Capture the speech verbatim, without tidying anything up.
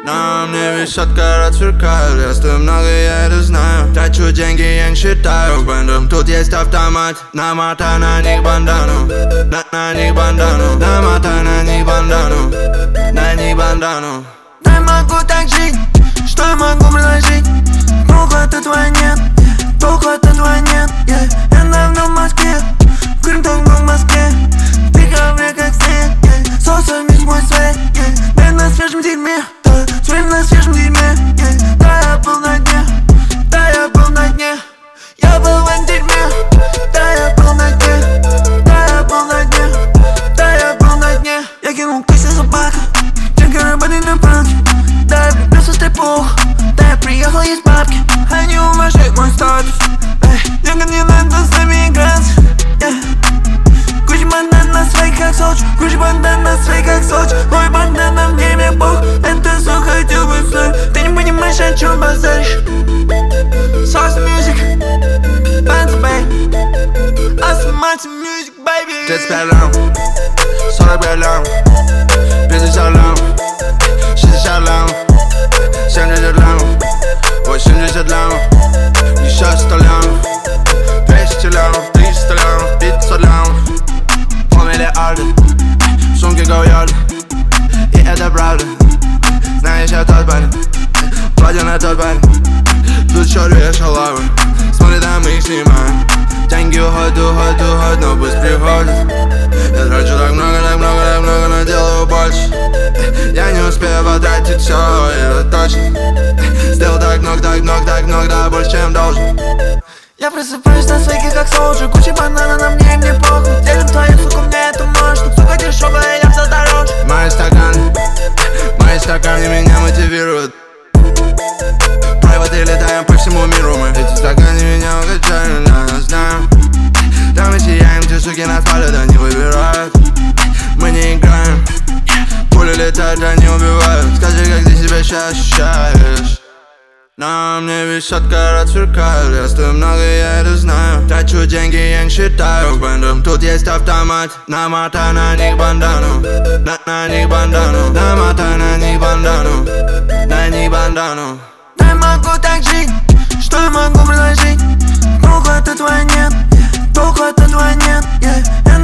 На мне висят карат сверкают. Я стою много, я это знаю. Трачу деньги, я не считаю брендом. Тут есть автомат. Намотай на них бандану. На, на них бандану. Намотай на них бандану. На них бандану. Я могу так жить, что я могу предложить? Толку от этого нет, толку от этого нет, yeah. Я давно в Москве, курим давно в Москве. Ты ко мне как снег, yeah. Солнце весь мой свет, yeah. Да я на свежем дерьме, да, свежим на свежем дерьме, yeah. Да я был на дне, да я был на дне. Я был в этом дерьме, да я был на дне, да я был на дне, да я был на дне. Я кинул кости собака, деньги работают на банке. Да я влюбился в стрипух, да я приехал есть бабки. Они уважают мой статус, эй, деньги не надо с нами играть, yeah. Гуччи бандана свои как Сочи, Гуччи бандана свои как Сочи. Мой бандана мне мне бог, это все хотел бы знать. Ты не понимаешь, о чем базаришь. Sauce music, Bands Bay, Awesome music, baby. тридцать пять лям, сорок пять лям, пятьдесят лям, шестьдесят лям, семьдесят лям, восемьдесят лям, еще сто лям, двести лям, триста лям, пятьсот лям, полмиллиарда, в сумке говьёрда. И это правда, знаешь, я тот парень, платье на тот парень. Тут черт вешал лавы, смотрит, а мы их снимаем. Деньги уходят, уходят, уходят, но пусть приходят. Я трачу так много, так много, так много, но делаю больше. Я не успею потратить все, это точно. Сделал так много, так много, так много, да больше, чем должен. Я просыпаюсь на свеке как солджер. Гуччи банана на мне, и мне похуй. Делим твою суку, мне это может. Сука дешевая, я взял дороже. Мои стаканы, мои стаканы меня мотивируют. Прайваты летаем по всему миру. Мы эти стаканы меня укачали, да, я знаю. Да мы сияем, где суки нас палят, они выбирают. Мы не играем, пули летают, они убивают. Скажи, как ты себя сейчас ощущаешь? На мне висят карат сверкают. Я стою много, я это знаю. Трачу деньги, я не считаю брендом. Тут есть автомат. Намотай на них бандану. На, на них бандану. Намотай на них бандану. На них бандану. Я могу так жить, что я могу предложить? Толку от этого нет, толку от этого нет, yeah. Я